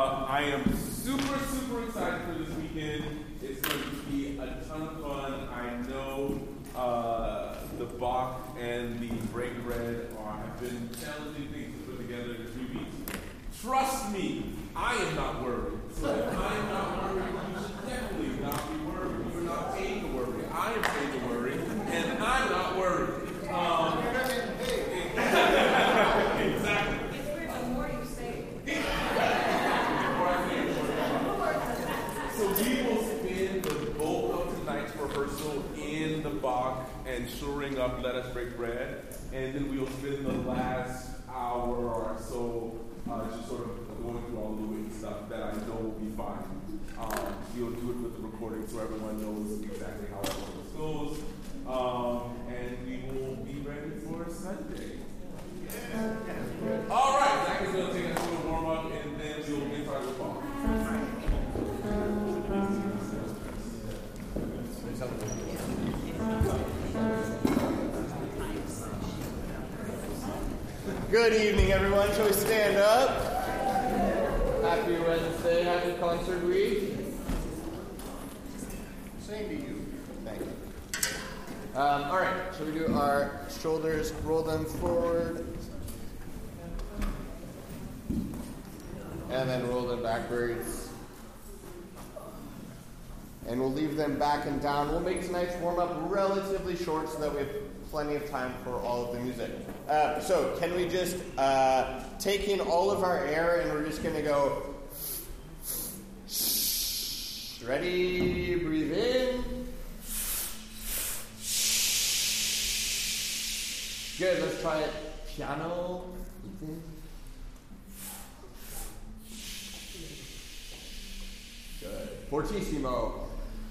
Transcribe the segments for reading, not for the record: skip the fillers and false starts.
I am super, super excited for this weekend. It's going to be a ton of fun. I know the Bach and the Break Bread have been challenging things to put together in 3 weeks. Trust me, I am not worried. So if I am not worried, you should definitely not be worried. You're not paid to worry. I am paid to worry, and I'm not worried. Exactly. So we will spend the bulk of tonight's rehearsal in the Bach and shoring up Let Us Break Bread, and then we will spend the last hour or so just sort of going through all the witty stuff that I know will be fine. We'll do it with the recording so everyone knows exactly how all of this goes, and we will be ready for Sunday. All right, Zach is going to take us through a warm-up, and then we'll get started with Paul. Good evening, everyone. Shall we stand up? Happy Wednesday, happy concert week. Same to you. Thank you. All right, Shall we do our shoulders, roll them forward, and then roll them backwards. and we'll leave them back and down. We'll make tonight's warm-up relatively short so that we have plenty of time for all of the music. So can we just take in all of our air, and we're just going to go... Ready? Breathe in. Good, let's try it. Piano. Good. Fortissimo.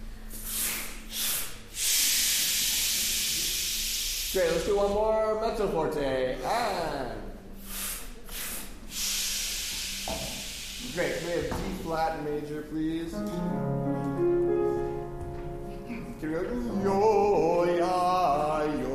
Great, let's do one more. Mezzo forte. And. Great, can we have D flat major, please? Can we go yo, ya, yo.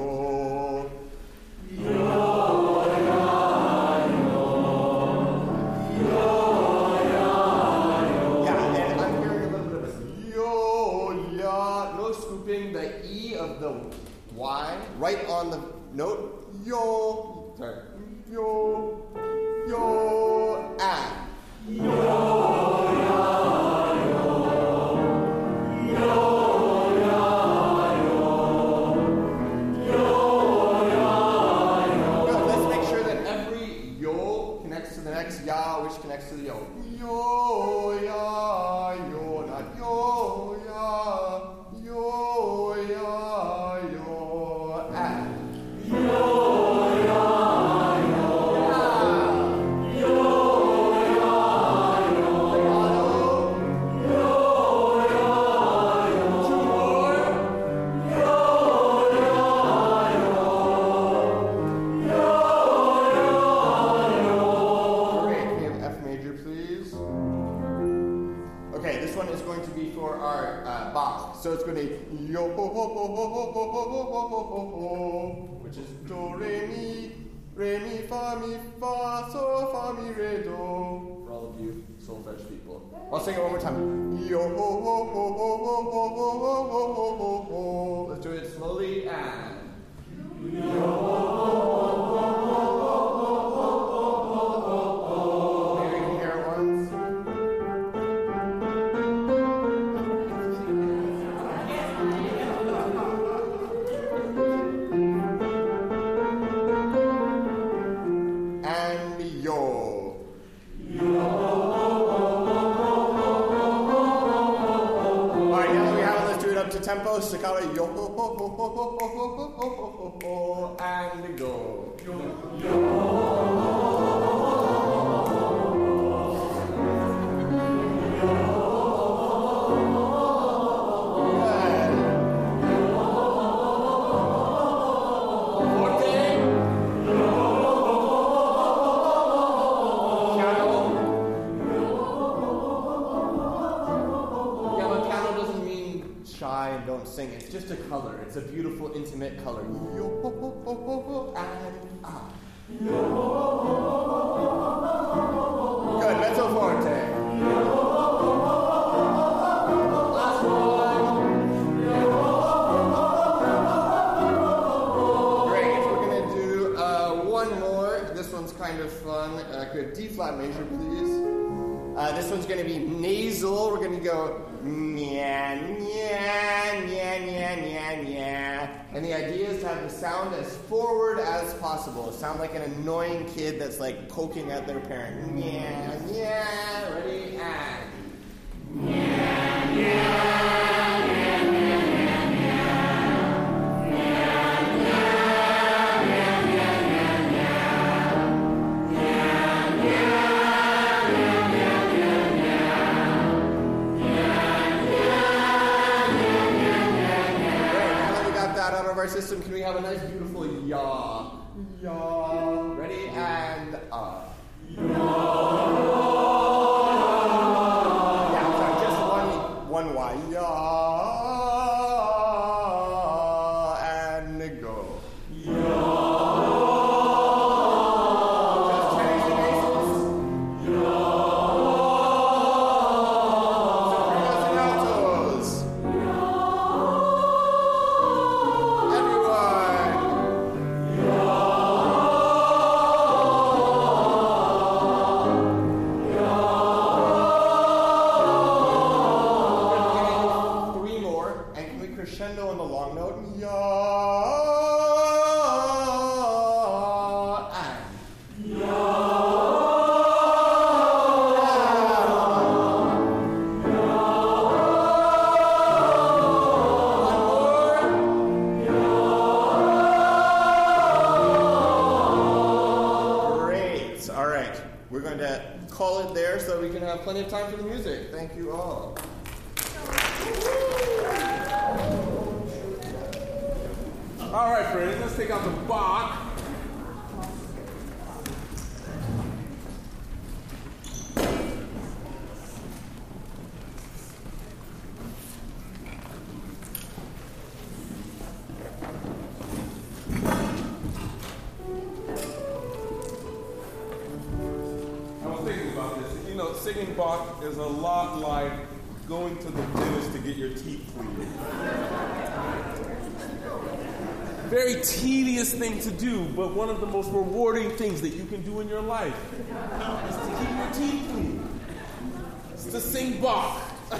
Y, right on the note, yo, sorry, yo, yo, ah. Yo, ya, yo, yo, ya, yo, yo, ya, yo. Good, let's make sure that every yo connects to the next ya, which connects to the yo. Yo, ya, yo, not yo, ya, yo, ya. So it's going to be yo, which is do, re, mi, fa, so, fa, mi, re, do. For all of you solfege people. I'll sing it one more time. Yo, let's do it slowly and yo. Tempo, staccato, yo, and go. Yo, yo. Sing. It's just a color. It's a beautiful, intimate color. Yo, and ah. Good. Mezzo forte. measure, please. This one's going to be nasal. We're going to go nya, nya, nya, nya, nya, nya. And the idea is to have the sound as forward as possible. Sound like an annoying kid that's like poking at their parent. Nya, nya. Ready? And. Nya, nya. Our system, can we have a nice beautiful yaw? Yaw. Ready? And yeah, sorry, just one Y. Yaw. And go. Yaw. Just tenors and basses. Yaw. Sopranos and altos. Crescendo on the long note. Yaw and Great. All right. We're going to call it there so we can have plenty of time for the music. Thank you all. All right, friends, let's take out the Bach. I was thinking about this. You know, singing Bach is a lot like going to the dentist to get your teeth cleaned. Very tedious thing to do, but one of the most rewarding things that you can do in your life is to keep your teeth clean. It's to sing Bach.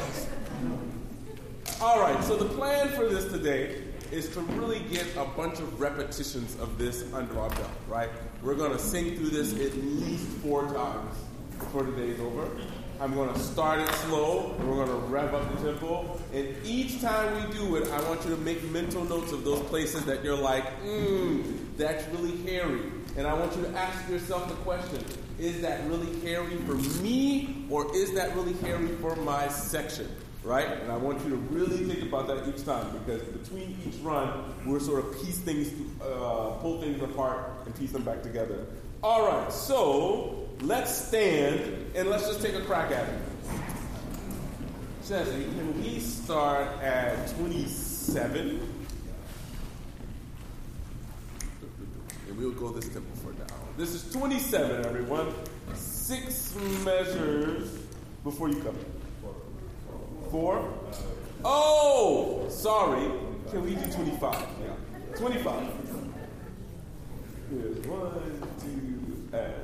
All right, so the plan for this today is to really get a bunch of repetitions of this under our belt, right? We're going to sing through this at least 4 times before the day is over. I'm going to start it slow, and we're going to rev up the tempo. And each time we do it, I want you to make mental notes of those places that you're like, that's really hairy. And I want you to ask yourself the question, is that really hairy for me, or is that really hairy for my section? Right? And I want you to really think about that each time, because between each run, we're sort of pull things apart and piece them back together. All right, so let's stand and let's just take a crack at it. Jesse, can we start at 27? And we'll go this tempo for now. This is 27, everyone. 6 measures before you come. 4? Oh, sorry. Can we do 25? Yeah. 25. Here's 1, 2, and...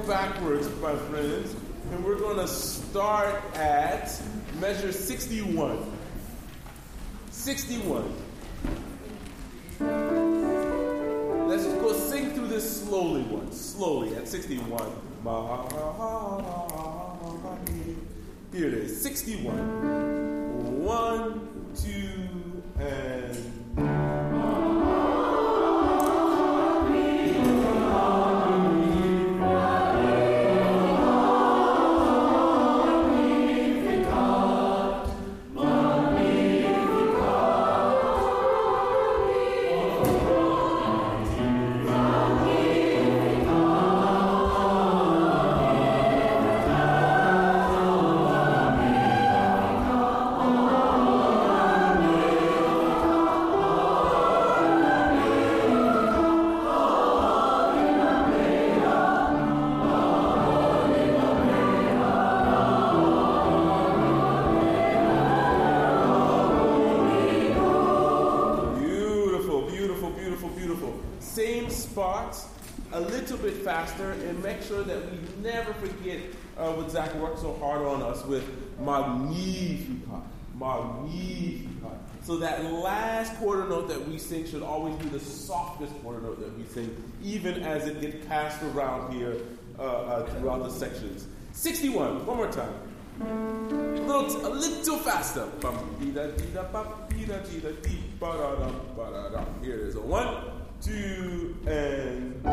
work backwards, my friends. And we're going to start at measure 61. 61. Let's just go sing through this slowly slowly at 61. Here it is, 61. 1, 2, and... Same spot, a little bit faster, and make sure that we never forget what Zach worked so hard on us with Magnificat. Magnificat. So that last quarter note that we sing should always be the softest quarter note that we sing, even as it gets passed around here throughout the sections. 61, one more time. A little faster. Here it is. 1, 2, and...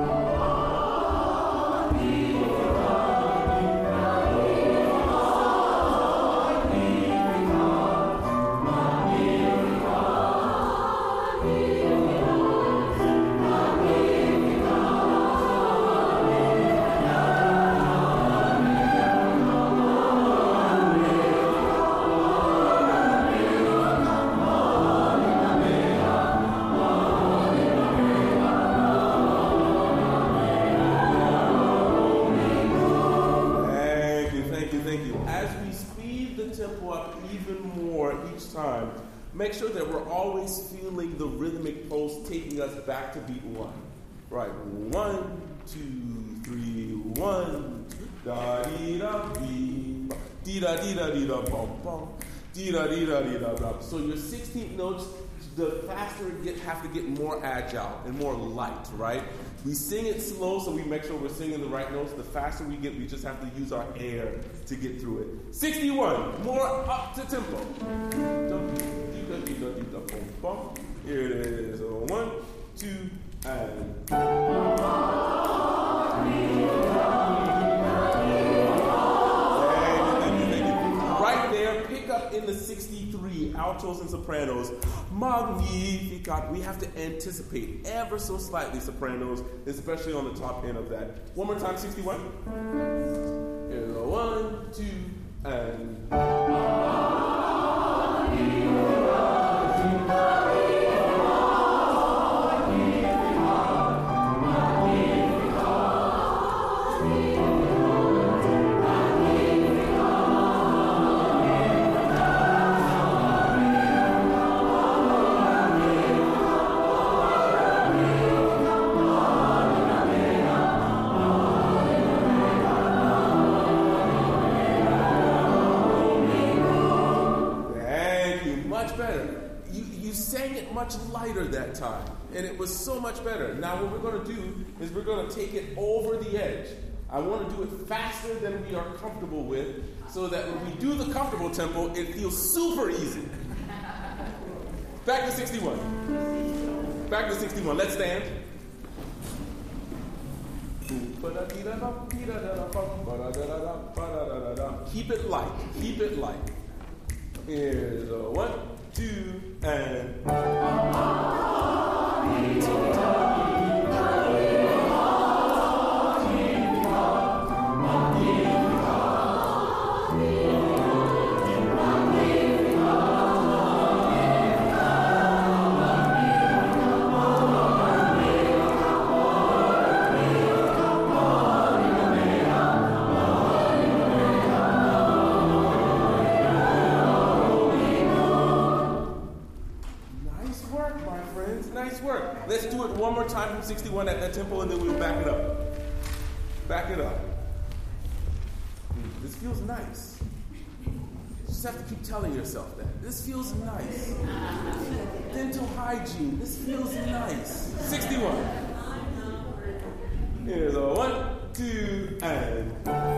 Make sure that we're always feeling the rhythmic pulse taking us back to beat 1. Right, 1, 2, 3, 1, da dee da dee, dee da dee da dee da bum bum, dee da dee da dee da bum. So your 16th notes, the faster have to get more agile and more light, right? We sing it slow, so we make sure we're singing the right notes. The faster we get, we just have to use our air to get through it. 61, more up to tempo. Here it is. 1, 2, and... Right there, pick up in the 63, altos and sopranos. Magnificat. We have to anticipate ever so slightly sopranos, especially on the top end of that. One more time, 61. Here's 1, 2, and... much lighter that time, and it was so much better. Now what we're going to do is we're going to take it over the edge. I want to do it faster than we are comfortable with, so that when we do the comfortable tempo, it feels super easy. Back to 61. Back to 61. Let's stand. Keep it light. Keep it light. Here's 1, 2, and... Let's do it one more time from 61 at that tempo, and then we'll back it up. Back it up. This feels nice. You just have to keep telling yourself that. This feels nice. Dental hygiene. This feels nice. 61. Here's a 1, 2, and.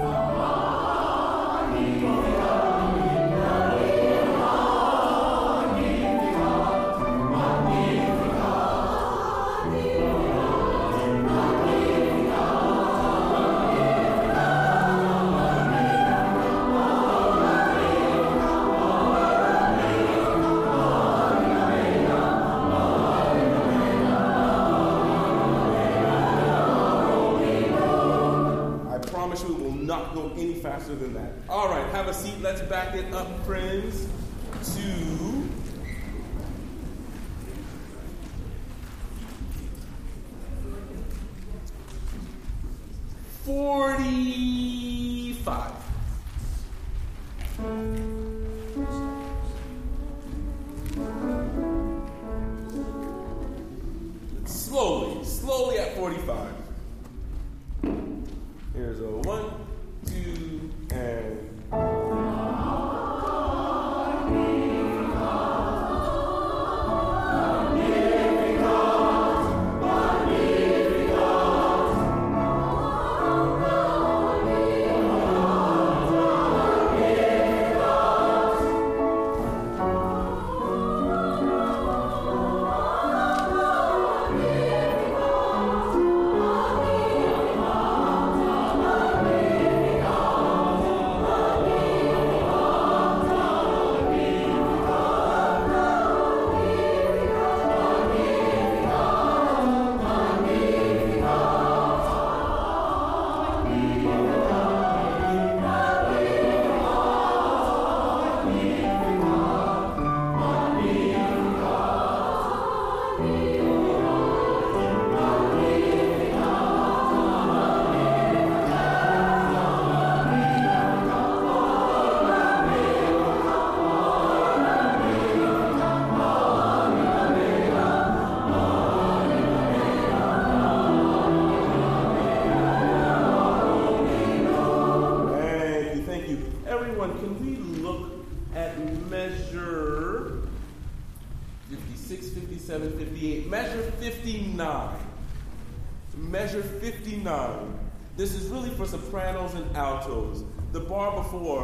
Not go any faster than that. All right, have a seat. Let's back it up, friends, to $45. Slowly at 45. Here's a 1, 2, and. Measure 56, 57, 58. Measure 59. Measure 59. This is really for sopranos and altos. The bar before,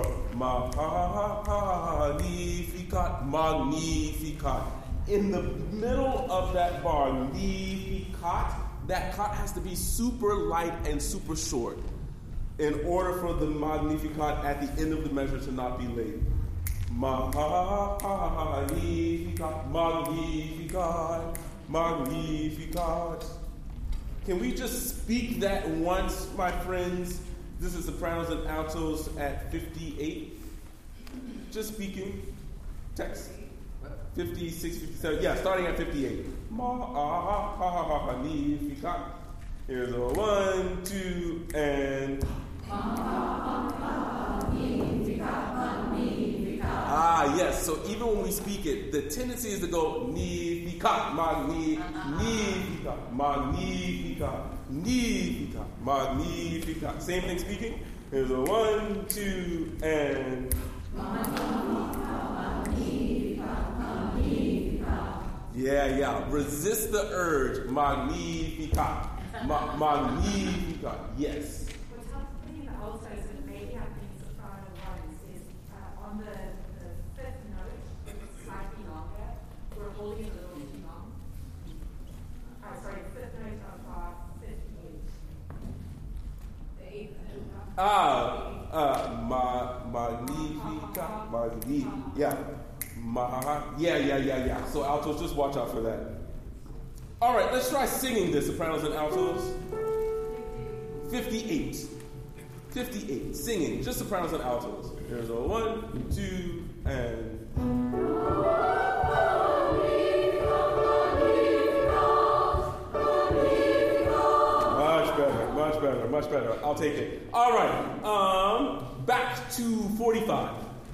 magnificat, magnificat. In the middle of that bar, magnificat, that cot has to be super light and super short in order for the magnificat at the end of the measure to not be late. Magnificat, magnificat, magnificat. Can we just speak that once, my friends? This is sopranos and altos at 58. Just speaking. Text. 56, 57. Yeah, starting at 58. Magnificat. Here's a 1, 2, and. Ah, yes. So even when we speak it, the tendency is to go magnificat, magnificat, magnificat, magnificat, magnificat. Same thing speaking. Here's a 1, 2, and. Yeah. Resist the urge. Magnificat. Magnificat. Yes. What's happening in the altos and maybe happening in soprano ones is on the fifth note, it's slightly longer. We're holding it a little too long. Fifth note of 58. The eighth note. Magnificat. Yeah. Yeah. So altos, just watch out for that. All right, let's try singing this, sopranos and altos. 58. Singing, just sopranos and altos. Here's a 1, 2, and. Much better. I'll take it. All right, back to 45.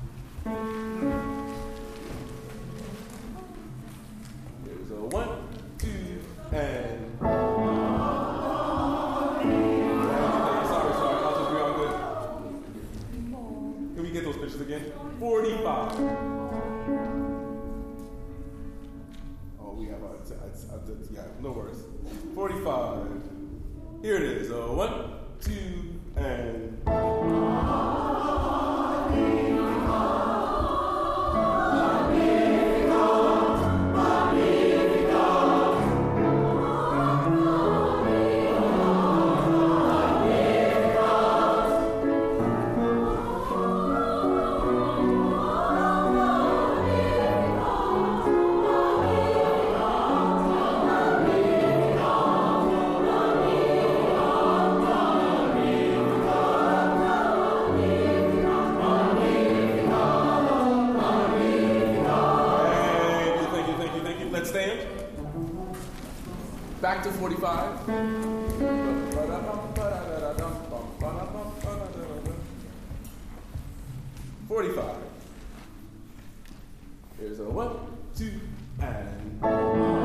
Here's a 1, 2, and. Sorry. Yeah, no worries. 45. Here it is. 1, 2, and. Back to 45. 45. Here's a 1, 2, and.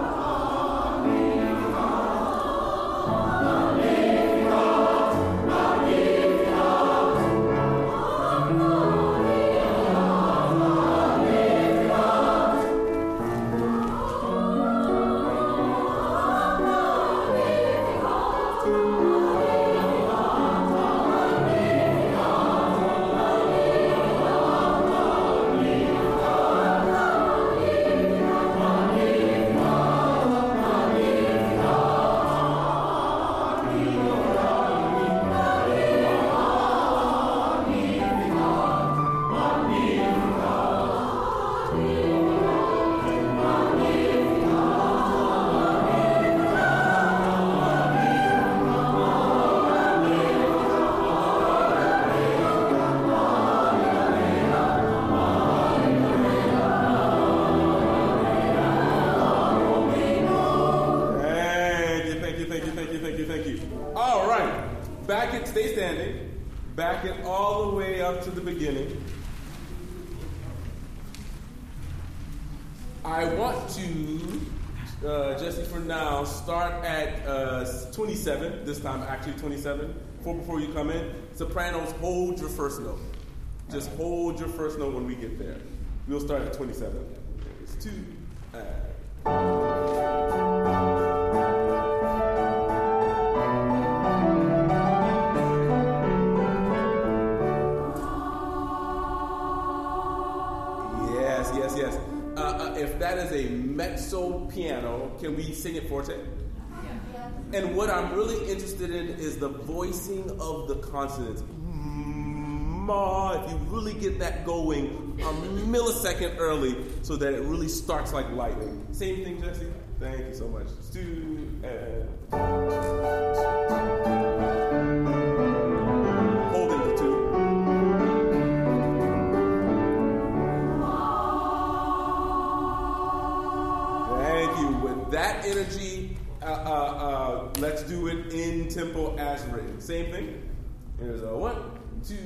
Stay standing. Back it all the way up to the beginning. I want to, Jesse, for now, start at 27. This time, actually 27. Before you come in, sopranos, hold your first note. Just hold your first note when we get there. We'll start at 27. It's 2. Yes. If that is a mezzo piano, can we sing it forte? Yeah. And what I'm really interested in is the voicing of the consonants. Ma, if you really get that going a millisecond early so that it really starts like lightning. Same thing, Jesse? Thank you so much. 2 and... Holding the 2. That energy, let's do it in tempo as written. Same thing. Here's a 1, 2,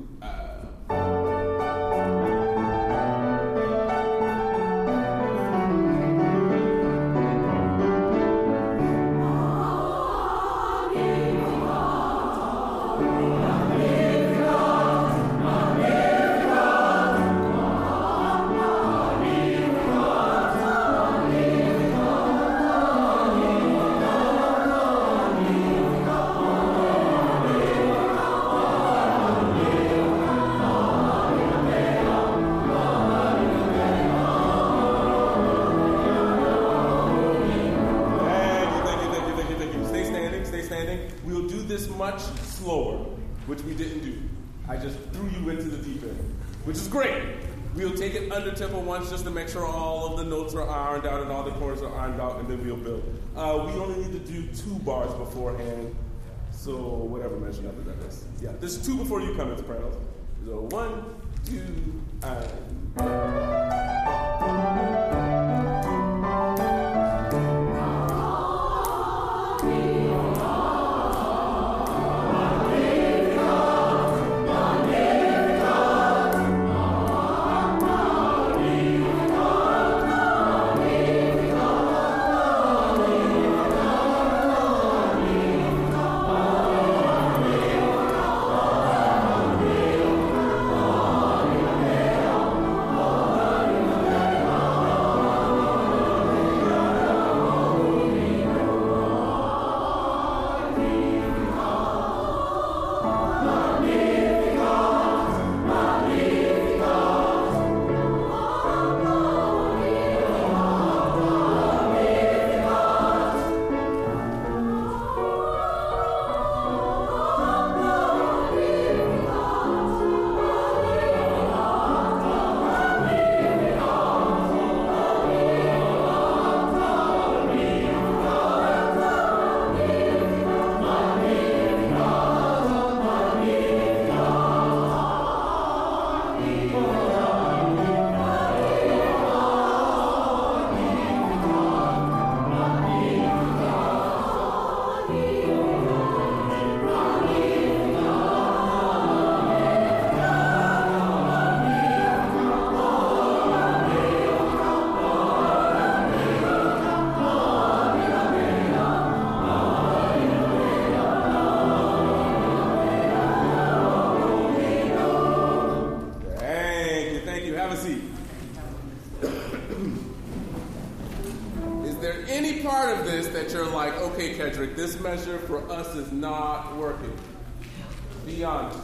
much slower, which we didn't do. I just threw you into the deep end, which is great. We'll take it under tempo once just to make sure all of the notes are ironed out and all the chords are ironed out, and then we'll build. We only need to do 2 bars beforehand, so whatever measure number that is. Yeah, there's 2 before you come in, sopranos. So 1, 2, and... any part of this that you're like, okay, Kedrick, this measure for us is not working? Be honest.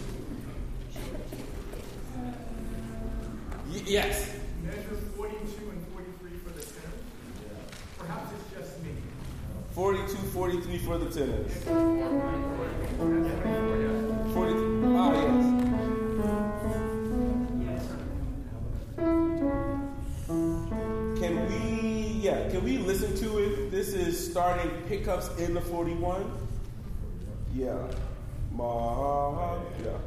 Yes. Measure 42 and 43 for the tenors. Perhaps it's just me. 42, 43 for the tenors. 40. 40. Ah, yes. Can we listen to it? This is starting pickups in the 41. Yeah. Yeah.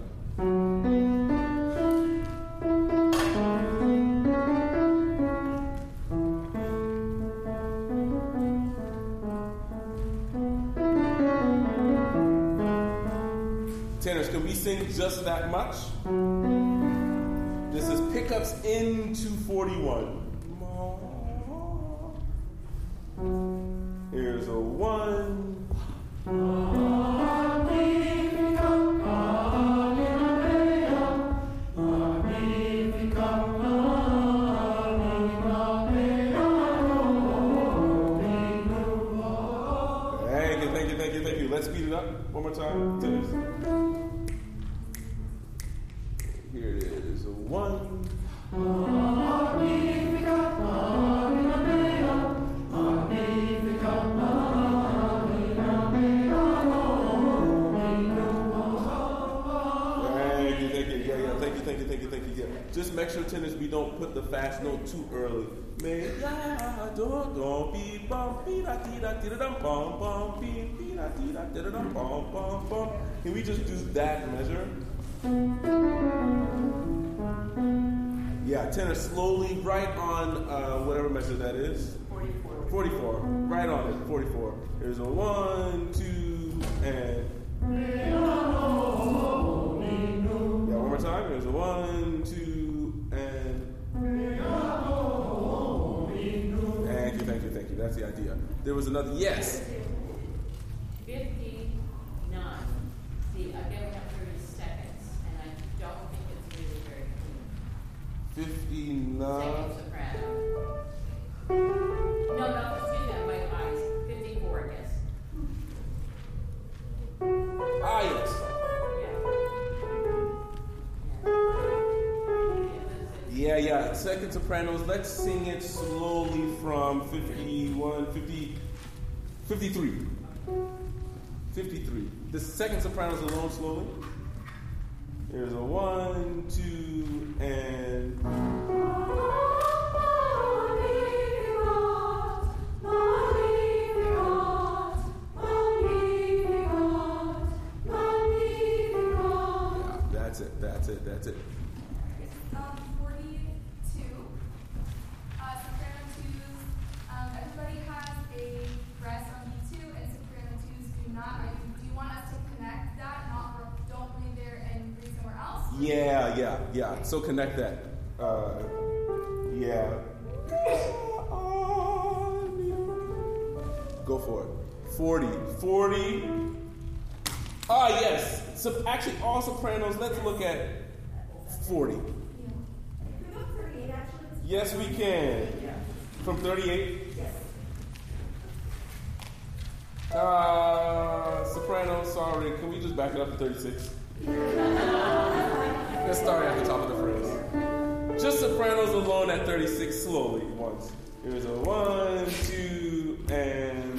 Tenors, can we sing just that much? This is pickups into 41. Here's a 1. Thank you. Let's speed it up one more time. Here it is. A 1. Thank you. Yeah. Just make sure, tenors, we don't put the fast note too early. Can we just do that measure? Yeah, tenor slowly, right on whatever measure that is. 44. Right on it, 44. Here's a 1, 2, and... One more time. There's a 1, 2, and... Thank you. That's the idea. There was another... Yes? 59. See, again, we have 30 seconds, and I don't think it's really very clean. 59. Second soprano. No, excuse me, my eyes. 54, I guess. Ah, yes. Yeah. Second sopranos, let's sing it slowly from 51, 50, 53. 53. The second sopranos alone slowly. Here's a 1, 2, and... Yeah, that's it. 42. Soprano 2s. Everybody has a rest on B2, and soprano 2s do not. Do you want us to connect that? Don't leave there and read somewhere else? Yeah. So connect that. Yeah. Go for it. 40. Ah, yes. So actually, all sopranos. Let's look at 40. Yes, we can. From 38? Yes. Soprano, sorry. Can we just back it up to 36? Let's start at the top of the phrase. Just sopranos alone at 36 slowly once. Here's a 1, 2, and...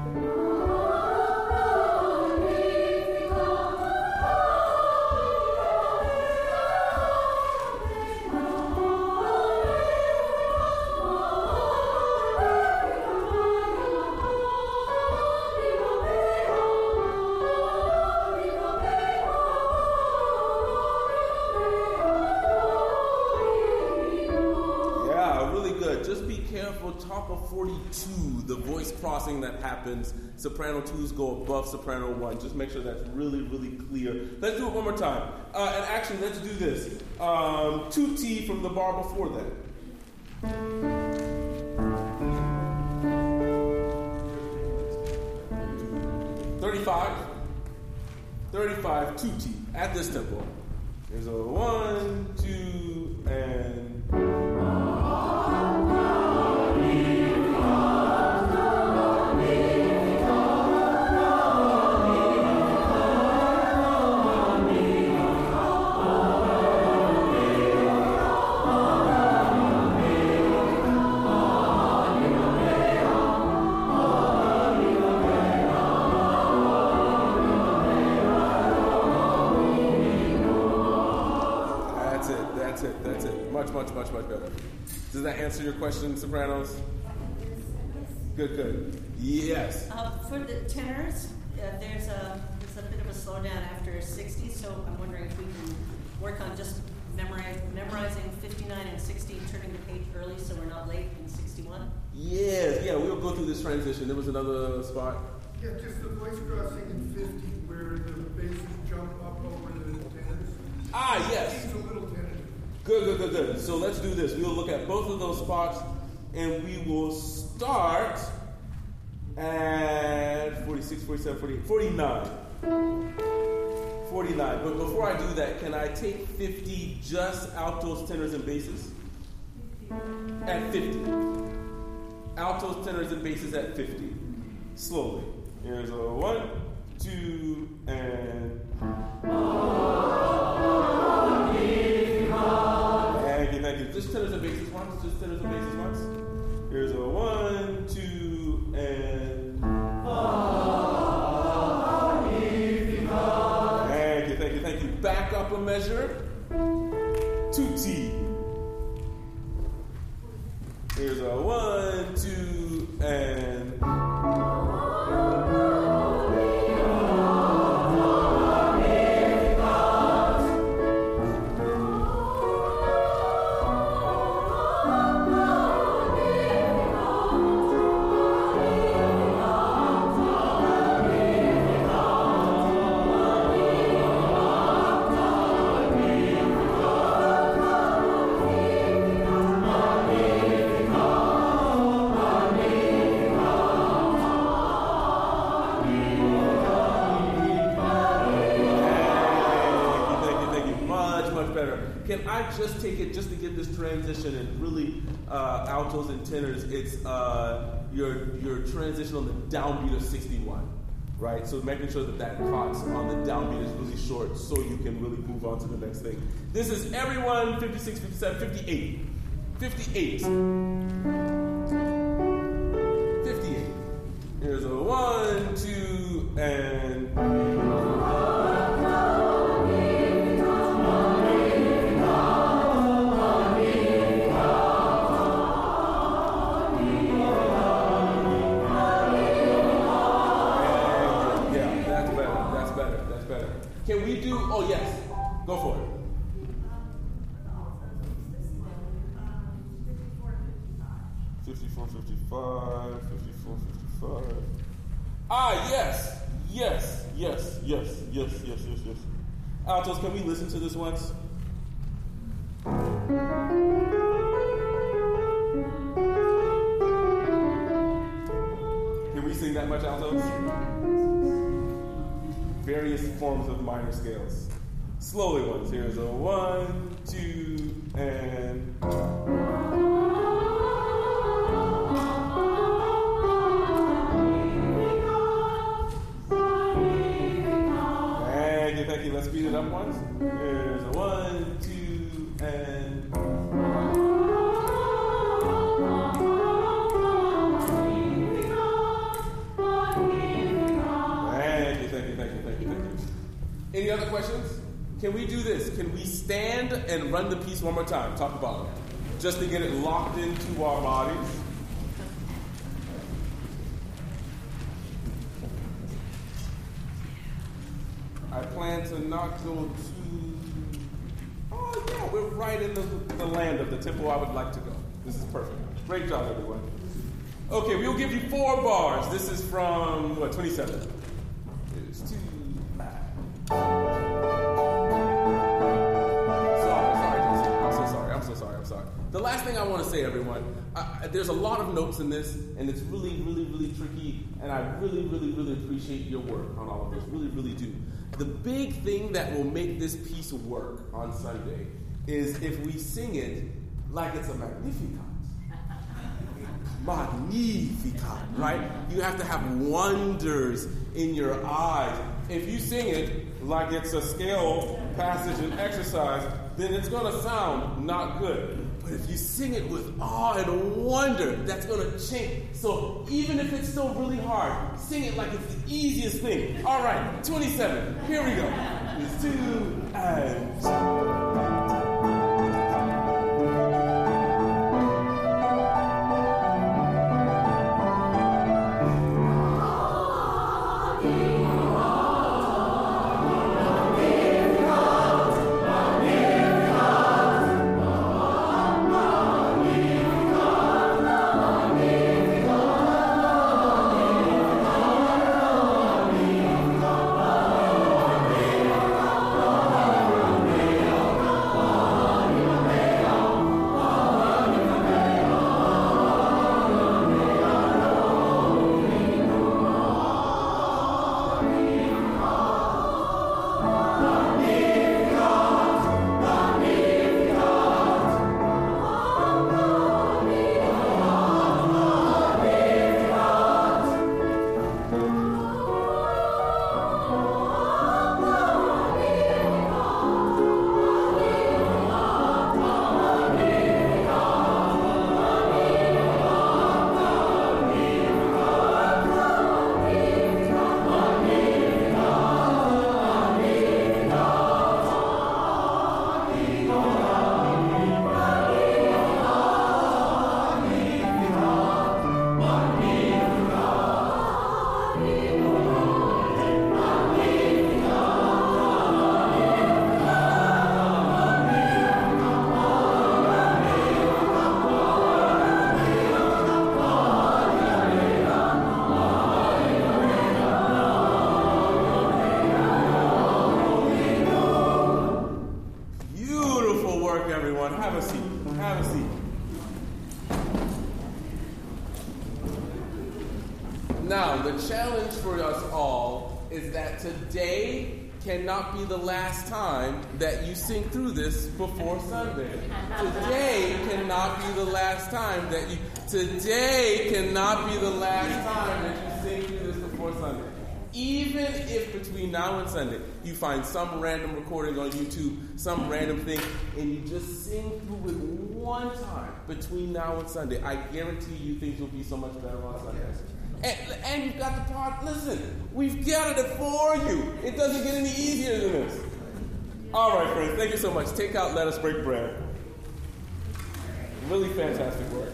Top of 42, the voice crossing that happens, soprano 2s go above soprano 1. Just make sure that's really, really clear. Let's do it one more time. And actually, let's do this. 2T from the bar before that. 35, 2T at this tempo. There's a 1, 2, and... much better. Does that answer your question, sopranos? Good. Yes. For the tenors, there's a bit of a slowdown after 60, so I'm wondering if we can work on just memorizing 59 and 60, turning the page early so we're not late in 61. Yeah, we'll go through this transition. There was another spot. Yeah, just the voice crossing in 50 where the basses jump up over the tenors. Yes. It's a little tentative. Good. So let's do this. We'll look at both of those spots, and we will start at 46, 47, 48, 49. 49. But before I do that, can I take 50 just altos, tenors, and basses? At 50. Altos, tenors, and basses at 50. Slowly. Here's a 1, 2, and... Thank you. Just tenors and basses once. Here's a 1, 2, and... Thank you. Back up a measure. Tutti. Here's a 1, 2, and... Can I just take it, just to get this transition and really altos and tenors, it's your transition on the downbeat of 61, right? So making sure that cuts on the downbeat is really short so you can really move on to the next thing. This is everyone, 56, 57, 58. 58. 58. Here's a 1, 2, and... Can we do, oh yes, go for it. 54, 55, 54, 55. Yes. Altos, can we listen to this once? Can we sing that much, altos? Various forms of minor scales. Slowly ones. Here's a 1, 2, and... Thank you. Let's speed it up once. Here's a 1, 2, and... Thank you. Any other questions? Can we do this? Can we stand and run the piece one more time? Top to bottom. Just to get it locked into our bodies. I plan to not go too... Oh, yeah, we're right in the land of the tempo I would like to go. This is perfect. Great job, everyone. Okay, we'll give you 4 bars. This is from, 27. Here's 2. I'm sorry. The last thing I want to say, everyone, there's a lot of notes in this, and it's really tricky, and I really appreciate your work on all of this. Really do. The big thing that will make this piece work on Sunday is if we sing it like it's a Magnificat. Magnificat, right? You have to have wonders in your eyes. If you sing it like it's a scale passage and exercise, then it's going to sound not good. But if you sing it with awe and wonder, that's going to change. So even if it's still really hard, sing it like it's the easiest thing. All right, 27. Here we go. It's 2 and... Now, the challenge for us all is that today cannot be the last time that you sing through this before Sunday. Today cannot be the last time that you sing through this before Sunday. Even if between now and Sunday you find some random recording on YouTube, some random thing, and you just sing through it one time between now and Sunday, I guarantee you things will be so much better on Sundays. And you've got the part, listen, we've got it for you. It doesn't get any easier than this. All right, friends, thank you so much. Take out Let Us Break Bread. Really fantastic work.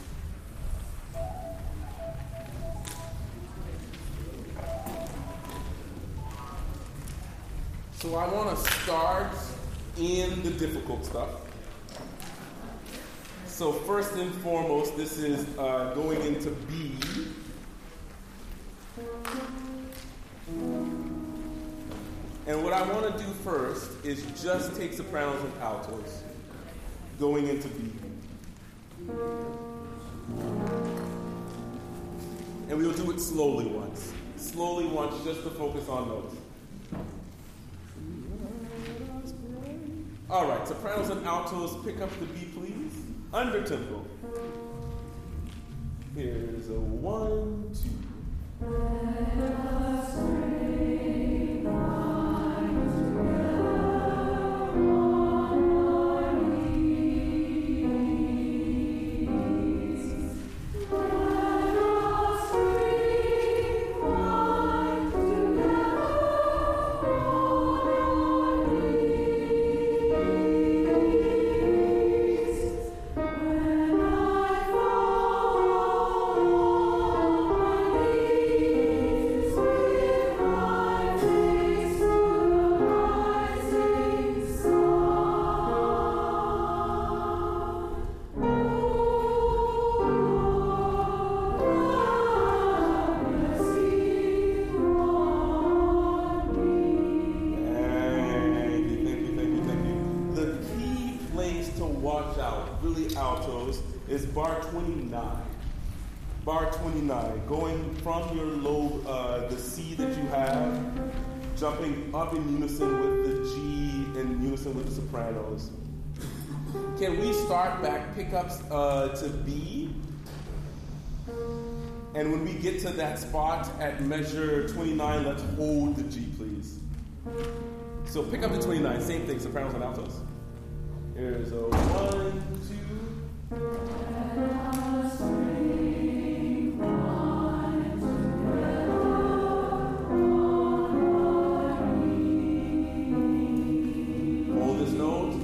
So I want to start in the difficult stuff. So first and foremost, this is going into B. And what I want to do first is just take sopranos and altos going into B. And we'll do it slowly once. Slowly once, just to focus on those. All right, sopranos and altos, pick up the B, please. Under tempo. Here's a 1, 2. Let us bring light together on our knees. Let us bring light together on our knees. When I fall on my knees with my face to the rising Thank you. The key place to watch out, really altos, is bar 29. Bar 29, going from your lobe, the C that you have, jumping up in unison with the G, in unison with the sopranos. Can we start back pickups to B? And when we get to that spot at measure 29, let's hold the G, please. So pick up the 29, same thing, sopranos and altos. Here's a 1, 2. Hold this note.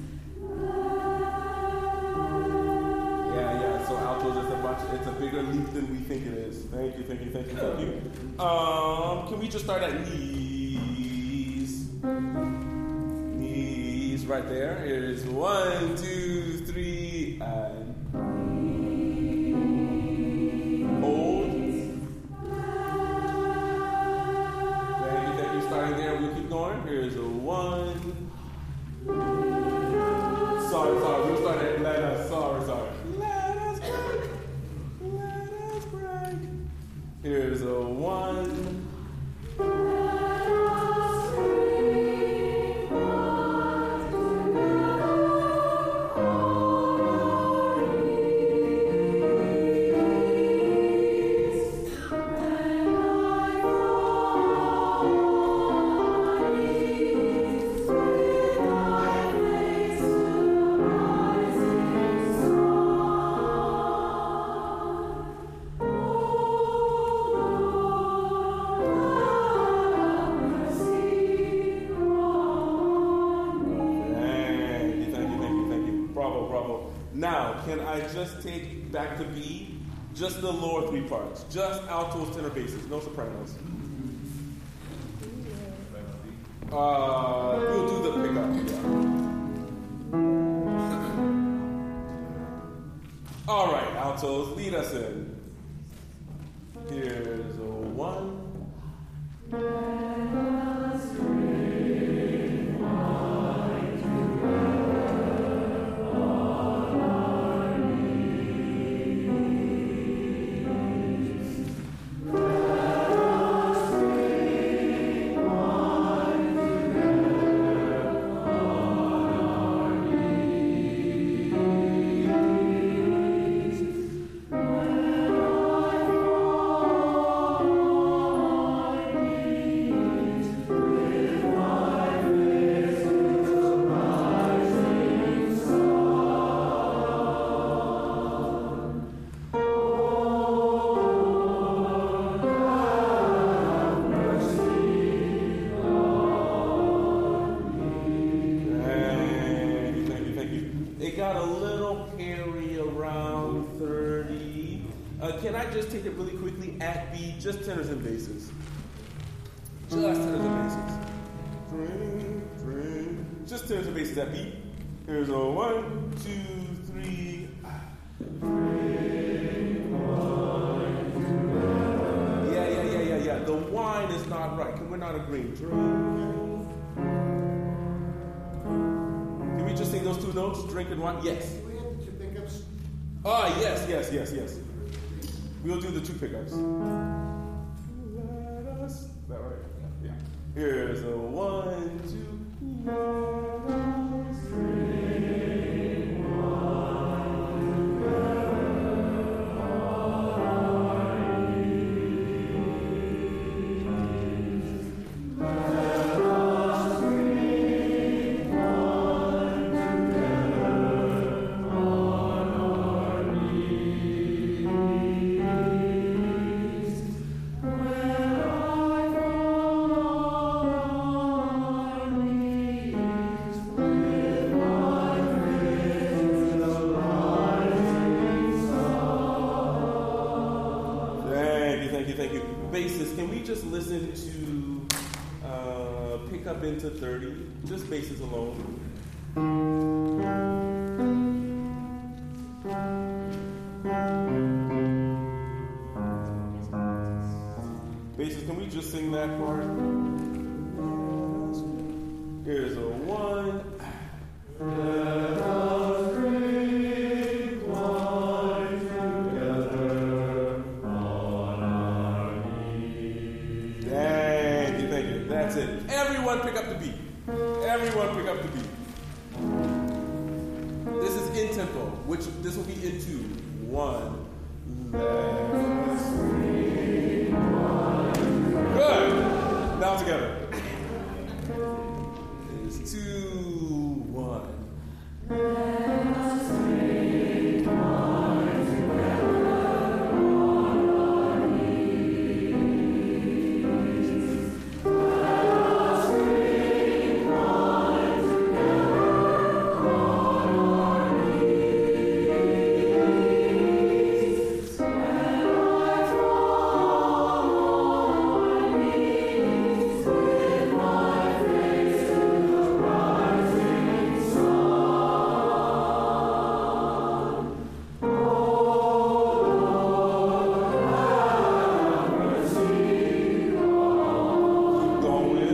Yeah, so altos is it's a bigger leap than we think it is. Thank you. Can we just start at knees? Knees right there. Here's 1, 2, 3, and hold. Thank you. Starting there, we'll keep going. Here's a 1. Sorry. We'll start at let us. Sorry. Let us break. Here's a 1. Now, can I just take back to B, just the lower 3 parts, just altos, tenor, basses, no sopranos. We'll do the pickup. Yeah. All right, altos, lead us in. Here's a 1. Can I just take it really quickly at B, just tenors and basses? Just tenors and basses. Just tenors and basses at B. Here's a 1, 2, 3. Yeah. The wine is not right. We're not agreeing. Can we just sing those two notes? Drink and wine? Yes. Do we have the two pickups? Yes. We'll do the two pickups. Is that right? Yeah. Here's a 1, 2. Thank you. Basses, can we just listen to pick up into 30? Just basses alone. Basses, can we just sing that part? Here's a 1. Let us drink wine together on our knees. Thank you. That's it. Everyone pick up the beat. This is in tempo, which this will be in 2. 1. Let us drink wine. Good. Now together. It's 2, 1. Let us drink wine together on our knees. Let us drink wine together on our knees. When I fall on my knees with my face to the rising sun. Oh Lord, have mercy on me.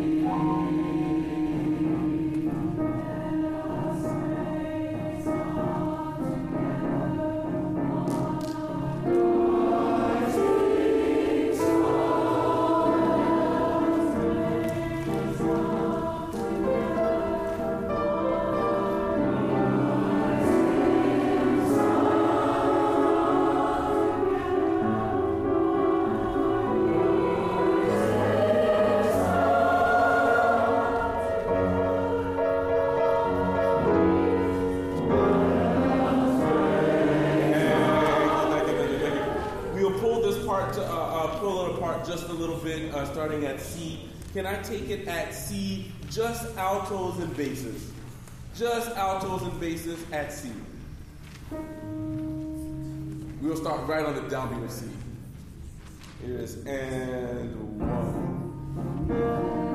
We'll pull this part, pull it apart just a little bit, starting at C. Can I take it at C, just altos and basses? Just altos and basses at C. We'll start right on the downbeat of C. Here it is, and 1.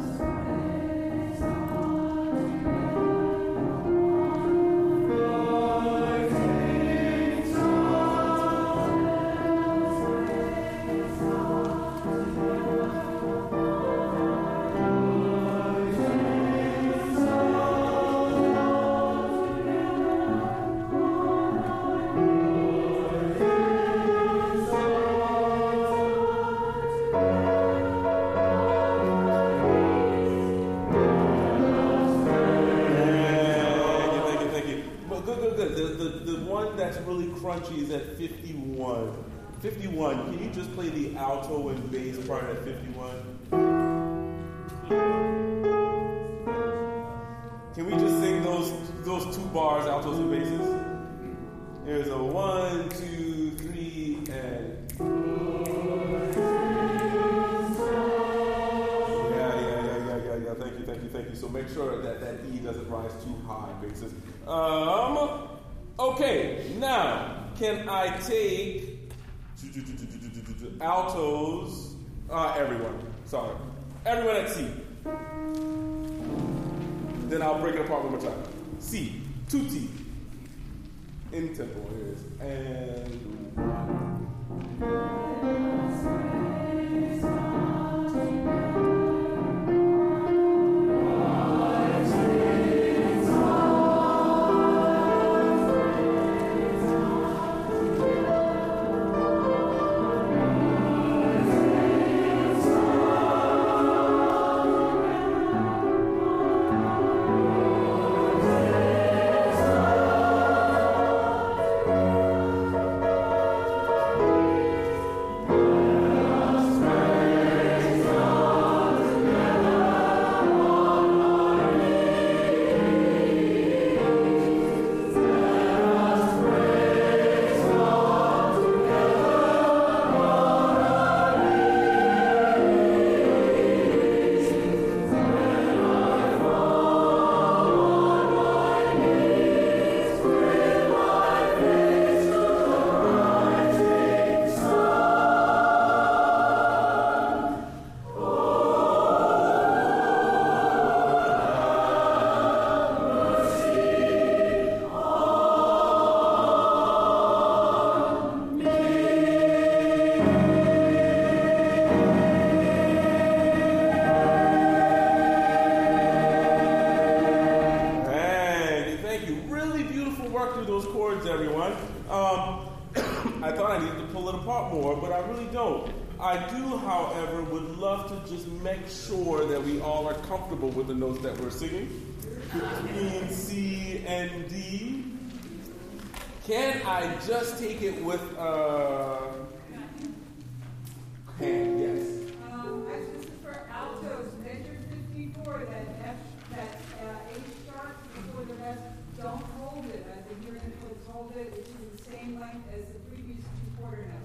The one that's really crunchy is at 51. 51, can you just play the alto and bass part at 51? Can we just sing those 2 bars, altos and basses? Here's a 1, 2, 3, and... Yeah. Thank you. So make sure that E doesn't rise too high, basses. Okay, now, can I take Altos, everyone. Sorry. Everyone at C. Then I'll break it apart one more time. C, tutti. In tempo, here it is. And 1. I thought I needed to pull it apart more, but I really don't. I do, however, would love to just make sure that we all are comfortable with the notes that we're singing. Between C and D. Can I just take it with hand? Yes. Actually, this is for altos. Measure 54. That F, that A sharp before the rest. Don't hold it. I've been hearing it. Hold it. It's the same length as the previous 2 quarter notes.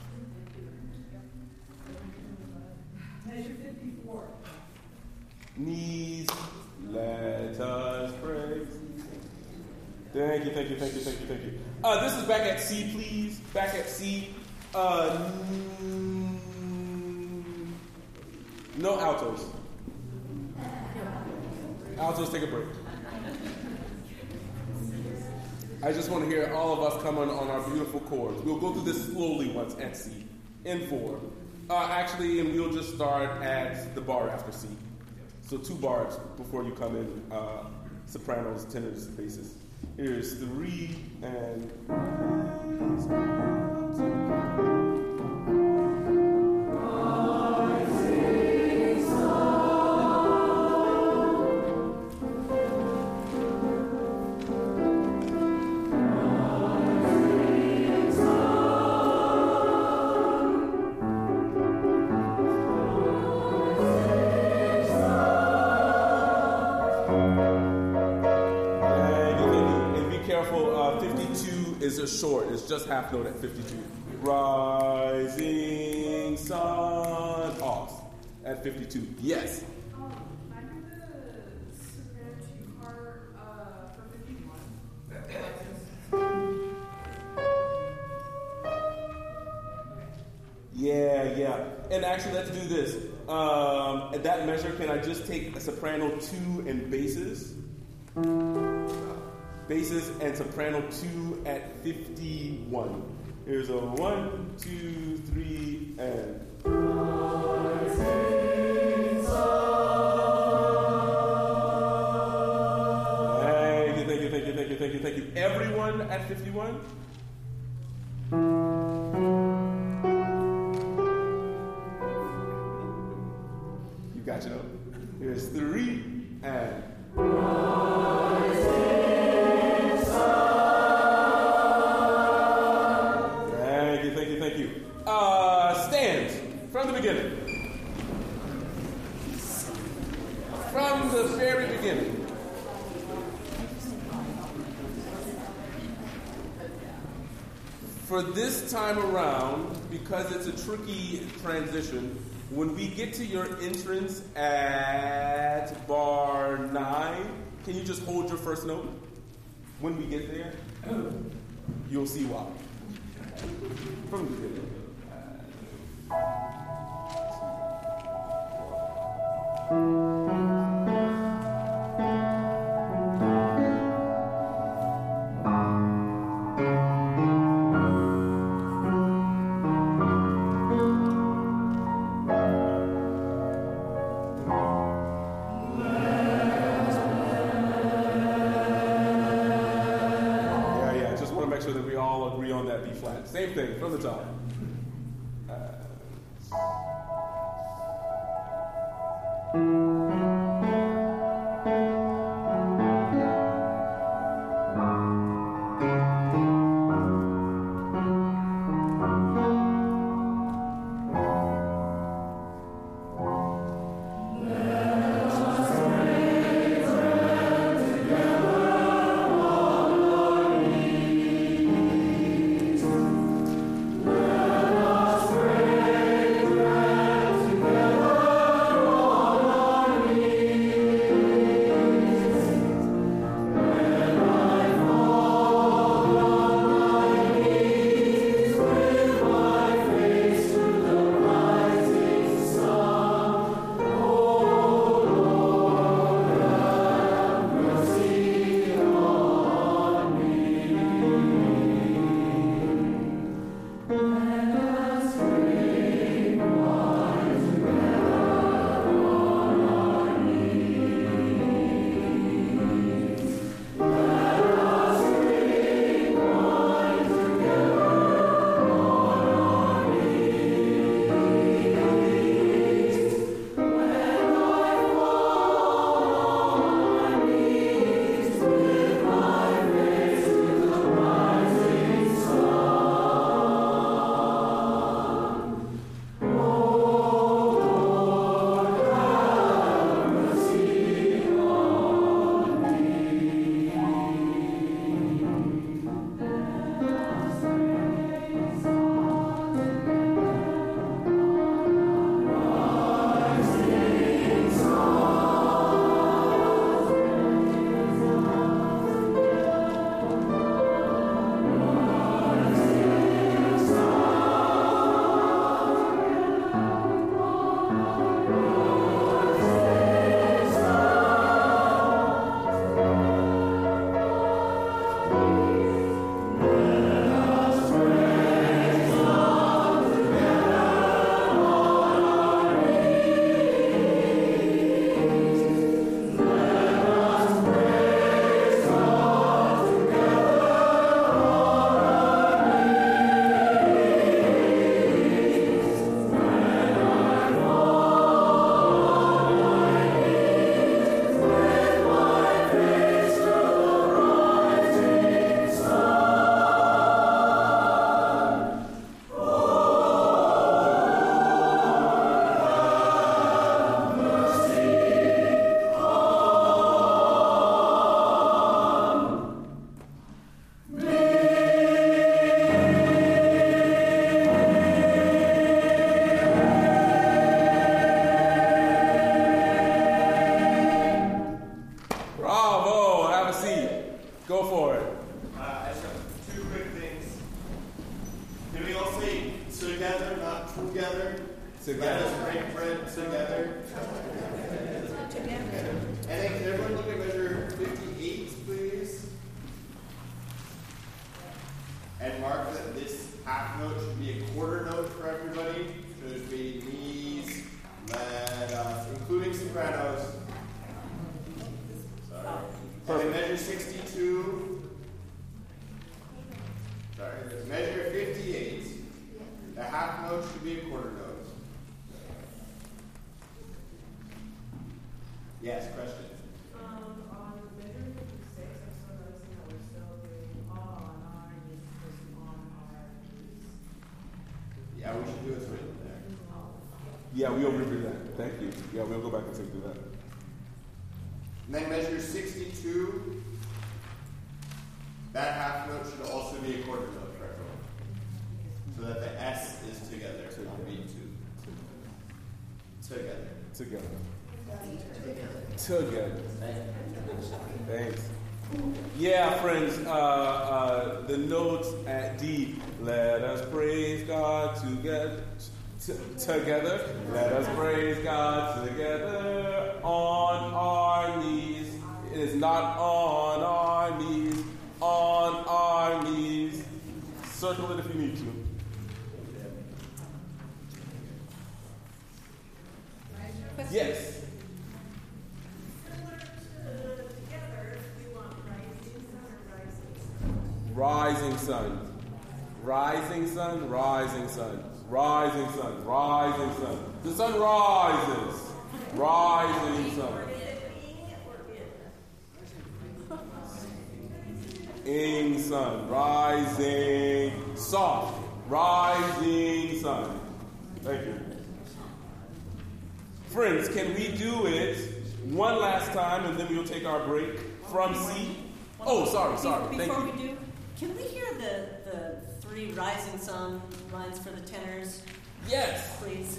Measure 54. Knees, let us praise. Thank you. This is back at C, please. Back at C. No altos. Altos, take a break. I just want to hear all of us come on our beautiful chords. We'll go through this slowly once at C. In 4. Actually, and we'll just start at the bar after C. So 2 bars before you come in, sopranos, tenors, basses. Here's 3 and... is a short. It's just half note at 52. Rising sun off at 52. Yes. I heard the soprano 2 part for 51. Yeah. And actually, let's do this. At that measure, can I just take a soprano 2 and basses? Basses and soprano 2 at 51. Here's a 1, 2, 3, and. Thank you. Everyone at 51? You got your note. Here's 3, and. Thank you. Stand from the beginning. From the very beginning. For this time around, because it's a tricky transition, when we get to your entrance at bar 9, can you just hold your first note? When we get there, you'll see why. From the beginning. B flat. Same thing from the top. Let us break bread together. And then can everyone look at measure 58, please? And mark that this half note should be a quarter note for everybody. Should be knees, let us, including sopranos. Sorry. And then measure 62. Sorry, measure 58. The half note should be a quarter note. Yes, question. On measure 56, I'm still noticing that we're still doing on our knees versus on our knees. Yeah, we should do it written there. Yeah, we overdo that. Thank you. Yeah, we'll go back and take do that. And then measure 62. That half note should also be a quarter note for everyone. So that the S is together, not being two. Together. Together. Together. Thanks. Yeah, friends, the notes at D. Let us praise God together. Together. Let us praise God together on our knees. It is not on our knees. On our knees. Circle it if you need to. Yes. Rising sun. Rising sun, rising sun, rising sun, rising sun. The sun rises. Rising sun. Ing sun, rising, soft, rising sun. Thank you. Friends, can we do it one last time and then we'll take our break from C? Oh, sorry. Thank Before you. we do, can we hear the three rising sun lines for the tenors? Yes. Please.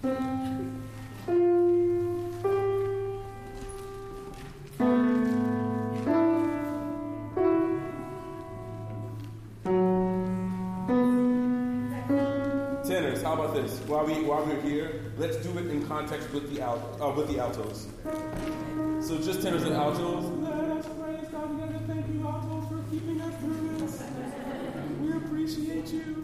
Tenors, how about this? While we're here, let's do it in context with the altos. So just tenors and altos. Let us praise God together. Thank you, altos, for keeping us through this. We appreciate you.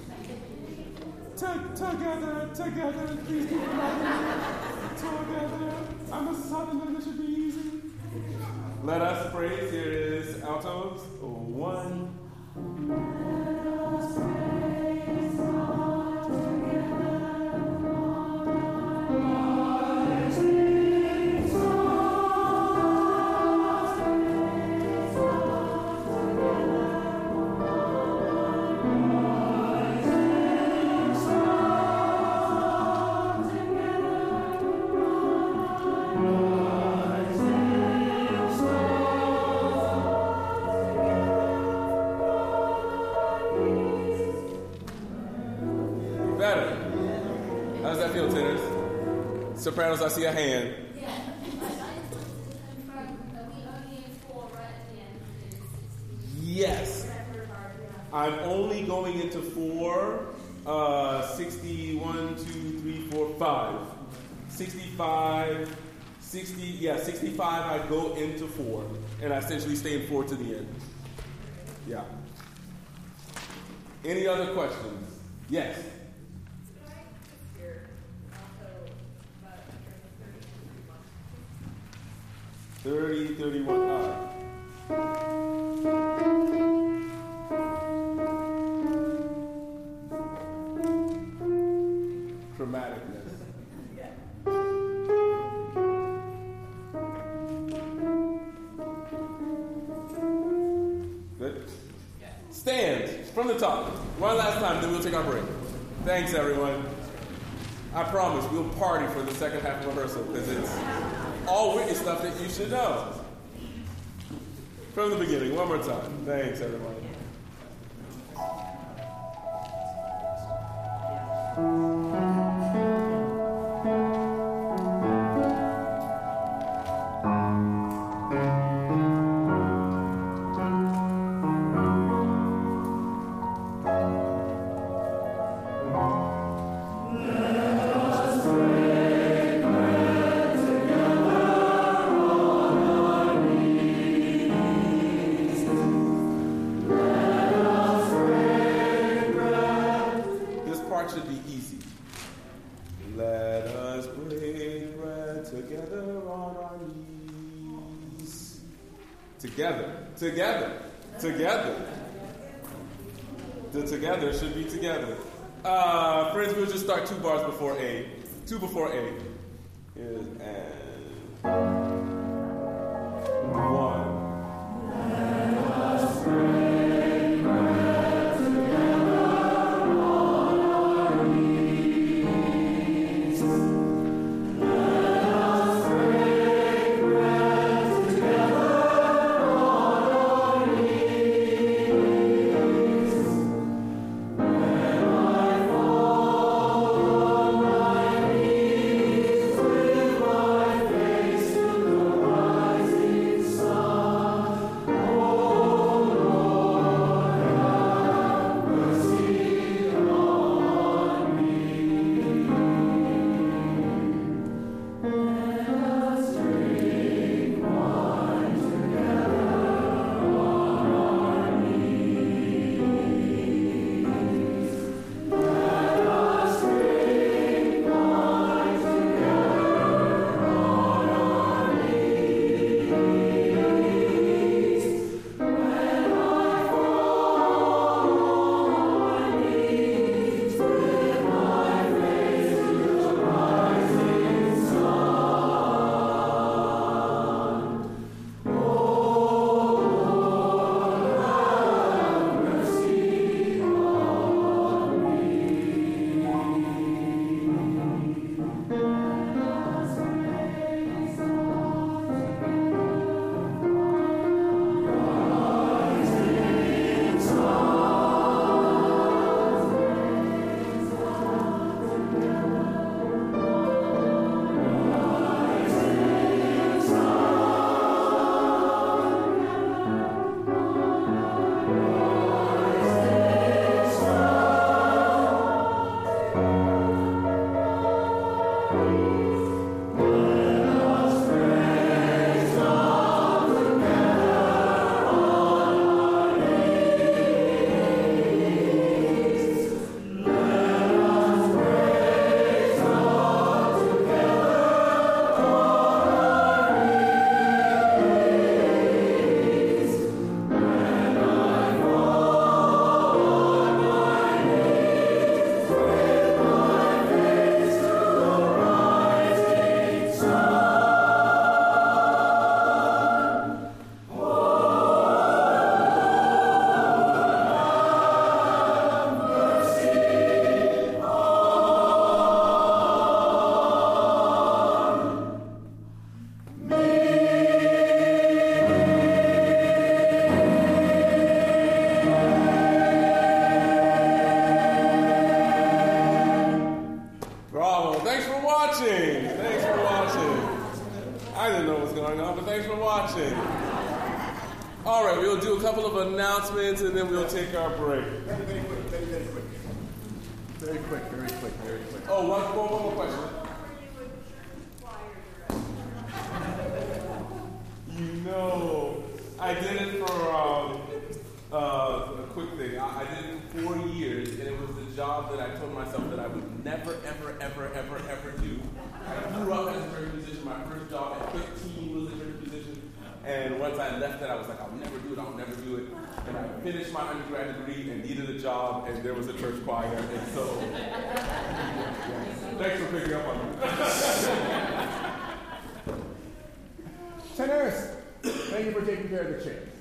Together, please keep it right. Together. I'm a southerner, this should be easy. Let us praise. Here is altos. 1. Let us praise God together. How does that feel, tenors? Sopranos, I see a hand. Yeah, we only in 4 right at the end. Yes. I'm only going into 4, 61, 2, 3, 4, 5. 65, 65 I go into 4. And I essentially stay in 4 to the end. Yeah. Any other questions? Yes. 30, 31, Chromaticness. Good? Stand from the top. One last time, then we'll take our break. Thanks, everyone. I promise we'll party for the second half of rehearsal because it's all Whitney stuff that you should know. From the beginning, one more time. Thanks, everyone. Should be easy. Let us break bread together on our knees. Together. The together should be together. Friends, we'll just start 2 bars before A. 2 before A. Here's and 1. Let us break. Face watching. Thanks for watching. I didn't know what was going on, but thanks for watching. All right, we'll do a couple of announcements, and then we'll take our break. Very quick. Oh, one more question. You know, I did it for a quick thing. I did it for 4 years, and it was the job that I told myself that I would never, ever do. I grew up as a church musician. My first job at 15 was a church musician. And once I left it, I was like, I'll never do it. And I finished my undergrad degree and needed a job, and there was a church choir. And so, thanks for picking up on me. Tenors, thank you for taking care of the chairs.